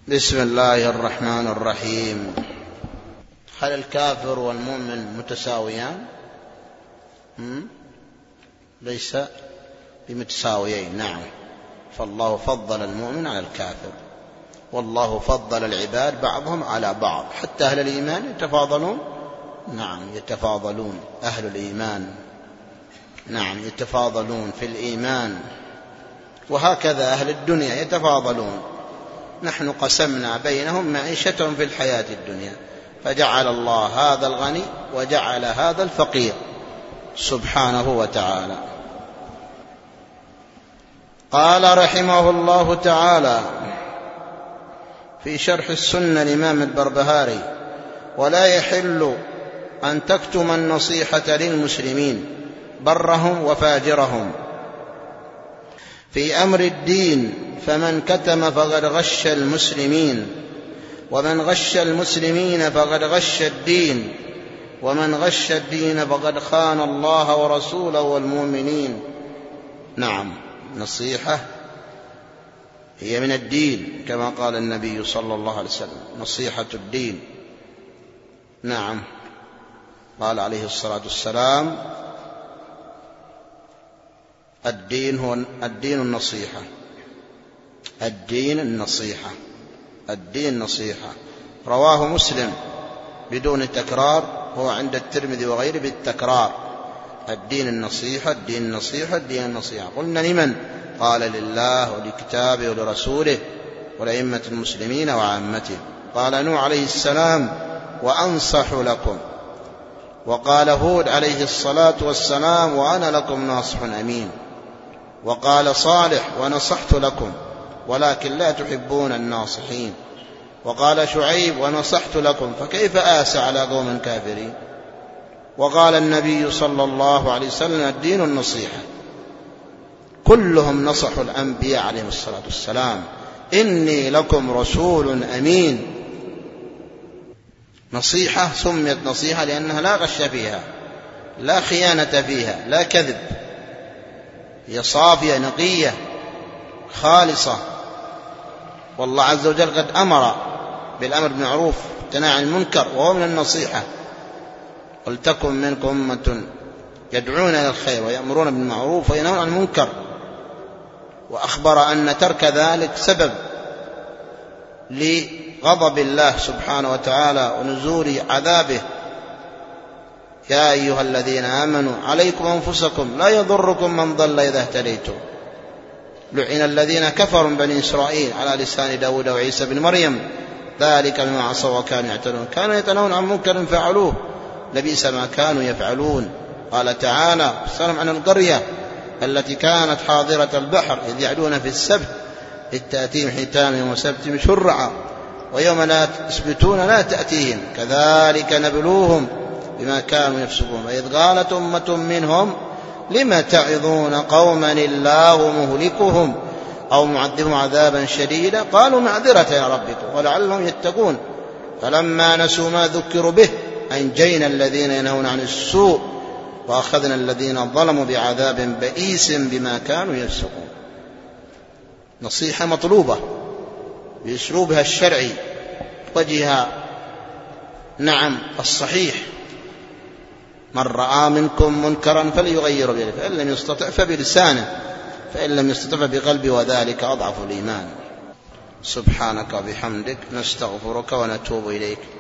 بسم الله الرحمن الرحيم. هل الكافر والمؤمن متساويان؟ ليس بمتساويين، نعم، فالله فضل المؤمن على الكافر، والله فضل العباد بعضهم على بعض، حتى أهل الإيمان يتفاضلون، نعم يتفاضلون، أهل الإيمان نعم يتفاضلون في الإيمان، وهكذا أهل الدنيا يتفاضلون. نحن قسمنا بينهم معيشتهم في الحياة الدنيا، فجعل الله هذا الغني وجعل هذا الفقير سبحانه وتعالى. قال رحمه الله تعالى في شرح السنة الإمام البربهاري: ولا يحل أن تكتم النصيحة للمسلمين برهم وفاجرهم في أمر الدين، فمن كتم فقد غش المسلمين، ومن غش المسلمين فقد غش الدين، ومن غش الدين فقد خان الله ورسوله والمؤمنين. نعم، نصيحة هي من الدين كما قال النبي صلى الله عليه وسلم: نصيحة الدين. نعم، قال عليه الصلاة والسلام: الدين هو الدين النصيحة، الدين النصيحة، الدين النصيحة. رواه مسلم بدون تكرار، هو عند الترمذي وغيره بالتكرار: الدين النصيحة، الدين النصيحة، الدين النصيحة. قلنا: لمن؟ قال: لله ولكتابه ولرسوله ولأئمة المسلمين وعامته. قال نوح عليه السلام: وأنصح لكم. وقال هود عليه الصلاة والسلام: وأنا لكم ناصح أمين. وقال صالح: ونصحت لكم ولكن لا تحبون الناصحين. وقال شعيب: ونصحت لكم فكيف آسى على قوم كافرين. وقال النبي صلى الله عليه وسلم: الدين النصيحة. كلهم نصحوا الأنبياء عليهم الصلاة والسلام: إني لكم رسول أمين. نصيحة سميت نصيحة لأنها لا غش فيها، لا خيانة فيها، لا كذب، هي صافية نقية خالصة. والله عز وجل قد أمر بالأمر بالمعروف والنهي عن المنكر، وهو من النصيحة: ولتكن منكم أمة يدعون إلى الخير ويأمرون بالمعروف وينهون عن المنكر. وأخبر أن ترك ذلك سبب لغضب الله سبحانه وتعالى ونزول عذابه: يا أيها الذين آمنوا عليكم أنفسكم لا يضركم من ضل إذا اهتديتم. لعن الذين كفروا من بني إسرائيل على لسان داود وعيسى بن مريم ذلك بما عصوا وكانوا يعتدون، كانوا يتنهون عن منكر فعلوه لبئس ما كانوا يفعلون. قال تعالى: سلم عن القرية التي كانت حاضرة البحر إذ يعدون في السبت إذ تأتيهم حيتانهم يوم سبتهم شرعا ويوم لا يسبتون لا تأتيهم كذلك نبلوهم بما كانوا يفسقون. وإذ قالت أمة منهم لم تعظون قوما الله مهلكهم أو معذبهم عذابا شديدا قالوا معذرة إلى ربكم ولعلهم يتقون. فلما نسوا ما ذكروا به أنجينا الذين ينهون عن السوء وأخذنا الذين ظلموا بعذاب بئيس بما كانوا يفسقون. نصيحة مطلوبة بأسلوبها الشرعي، وجهها نعم الصحيح: من رأى منكم منكرا فليغير بيده، فإن لم يستطع فبلسانه، فإن لم يستطع بقلبه، وذلك أضعف الإيمان. سبحانك وبحمدك نستغفرك ونتوب إليك.